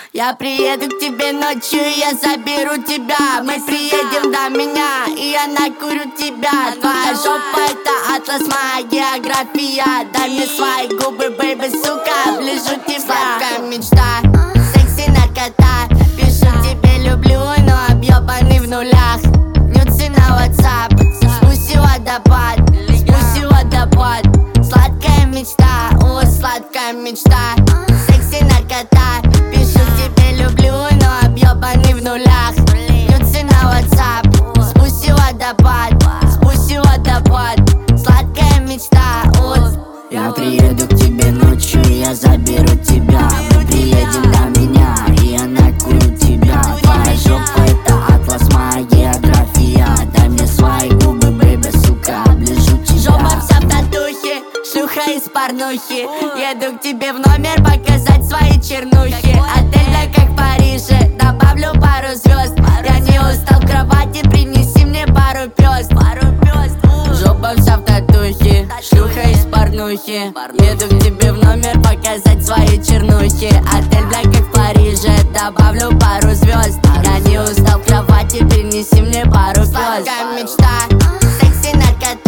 Я приеду к тебе ночью, я заберу тебя. Мы приедем до меня, и я накурю тебя. Твоя жопа — это атлас, моя география. Дай мне свои губы, бэйби, сука, оближу тебя. Сладкая мечта, секси наркота. Пишу тебе люблю, но объебанный в нулях. Нюцы на WhatsApp, спусти водопад, спусти водопад. Сладкая мечта, о, сладкая мечта. Секси наркота. Пишу тебе люблю, но объебанный в нулях. Нюцы на WhatsApp, спусти водопад, спусти водопад. Сладкая мечта, о. Я приеду к тебе ночью, я заберу тебя. Мы приедем до меня, и я накурю тебя. Твоя жопа — это атлас, моя география. Дай мне свои губы, бэйби, сука, оближу тебя. Жопа вся в татухе, шлюха из порнухи. Еду к тебе в номер показать свои чернухи. Отель да как в Париже, добавлю пару звезд. Я не устал в кровати, принеси мне пару пёст. Жопа вся в татухе, шлюха из порнухи. Еду к тебе в номер показать свои чернухи. Отель бля как в Париже, добавлю пару звезд. Я не устал в кровати, принеси мне пару пёст. Сладкая мечта, секси наркота.